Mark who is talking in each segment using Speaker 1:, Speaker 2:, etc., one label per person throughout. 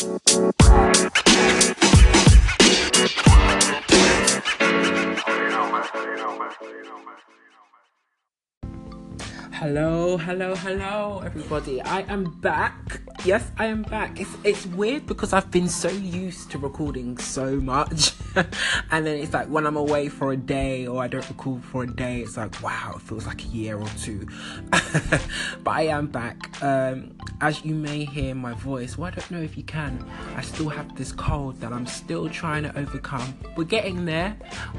Speaker 1: Hello, everybody. I am back. Yes, I am back. It's weird because I've been so used to recording so much. And then it's like when I'm away for a day or I don't record for a day, it's like, wow, it feels like a year or two. But I am back. As you may hear my voice, well, I don't know if you can. I still have this cold that I'm still trying to overcome. We're getting there.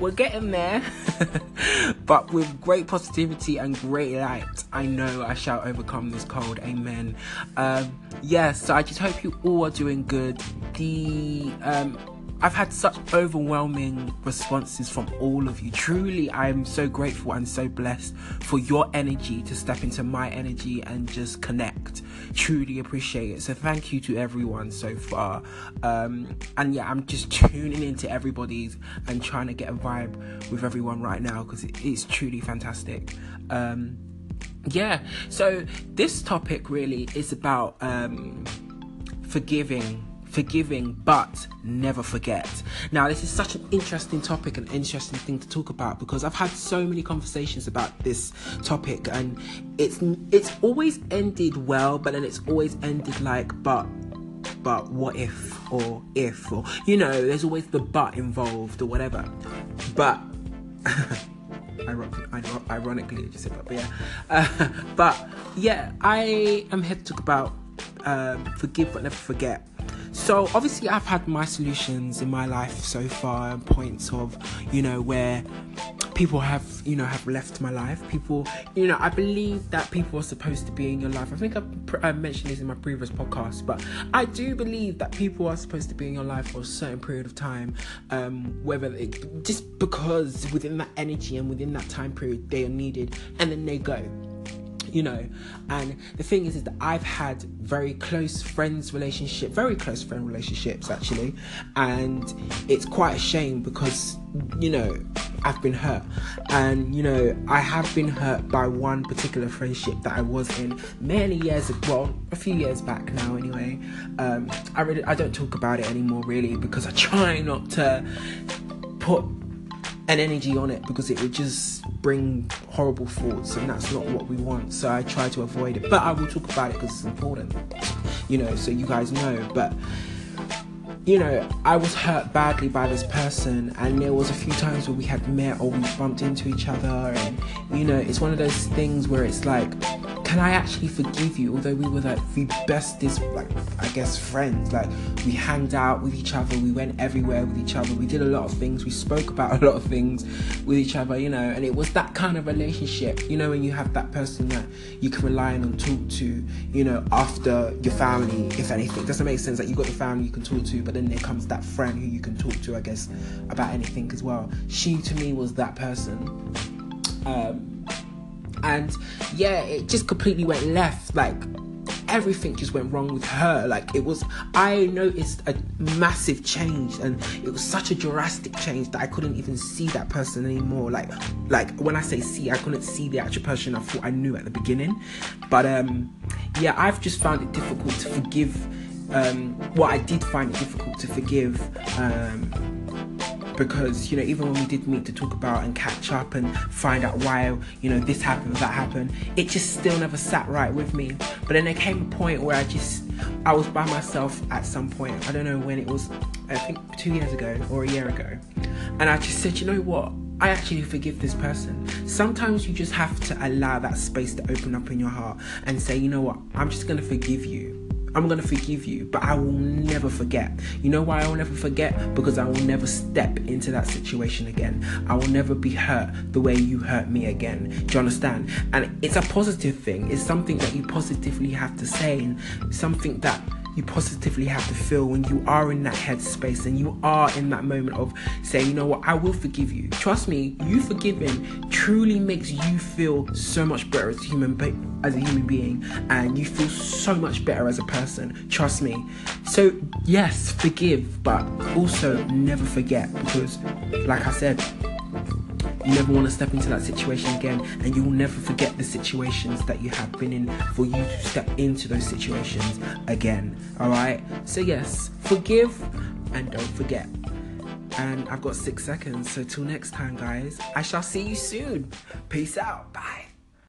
Speaker 1: But with great positivity and great light, I know I shall overcome this cold. Amen. So I just hope you all are doing good. I've had such overwhelming responses from all of you. Truly, I'm so grateful and so blessed for your energy to step into my energy and just connect. Truly appreciate it. So thank you to everyone so far. I'm just tuning into everybody's and trying to get a vibe with everyone right now because it's truly fantastic. So this topic really is about forgiving, but never forget. Now, this is such an interesting topic, an interesting thing to talk about because I've had so many conversations about this topic, and it's always ended well, but then it's always ended like, but what if, or there's always the but involved or whatever. But ironically, I just said but I am here to talk about forgive but never forget. So obviously I've had my solutions in my life so far, points of, where people have left my life. People, I believe that people are supposed to be in your life. I think I mentioned this in my previous podcast, but I do believe that people are supposed to be in your life for a certain period of time, just because within that energy and within that time period they are needed, and then they go. And the thing is that I've had very close friend relationships actually, and it's quite a shame because I've been hurt, and I have been hurt by one particular friendship that I was in many years ago, a few years back now anyway. I don't talk about it anymore really because I try not to put an energy on it because it would just bring horrible thoughts, and that's not what we want, so I try to avoid it. But I will talk about it because it's important, so you guys know. But I was hurt badly by this person, and there was a few times where we had met or we bumped into each other, and it's one of those things where it's like, can I actually forgive you? Although we were like the bestest, friends. Like, we hanged out with each other, we went everywhere with each other, we did a lot of things, we spoke about a lot of things with each other, and it was that kind of relationship, when you have that person that you can rely on and talk to, after your family, if anything. Doesn't make sense that you got your family you can talk to, but then there comes that friend who you can talk to, I guess, about anything as well. She, to me, was that person. It just completely went left. Like, everything just went wrong with her. I noticed a massive change, and it was such a drastic change that I couldn't even see that person anymore. Like when I say see, I couldn't see the actual person I thought I knew at the beginning. But I've just found it difficult to forgive. I did find it difficult to forgive. Because even when we did meet to talk about and catch up and find out why this happened, that happened, it just still never sat right with me. But then there came a point where I was by myself at some point. I don't know when it was, I think 2 years ago or a year ago, and I just said, what, I actually forgive this person. Sometimes you just have to allow that space to open up in your heart and say, what, I'm just going to forgive you. I'm going to forgive you, but I will never forget. You know why I will never forget? Because I will never step into that situation again. I will never be hurt the way you hurt me again. Do you understand? And it's a positive thing. It's something that you positively have to say, and something that you positively have to feel when you are in that headspace and you are in that moment of saying, what, I will forgive you. Trust me, you forgiving truly makes you feel so much better as a human being, and you feel so much better as a person. Trust me. So yes, forgive, but also never forget, because like I said, You never want to step into that situation again, and you will never forget the situations that you have been in for you to step into those situations again. Alright? So yes, forgive and don't forget. And I've got 6 seconds, so till next time, guys, I shall see you soon. Peace out. Bye.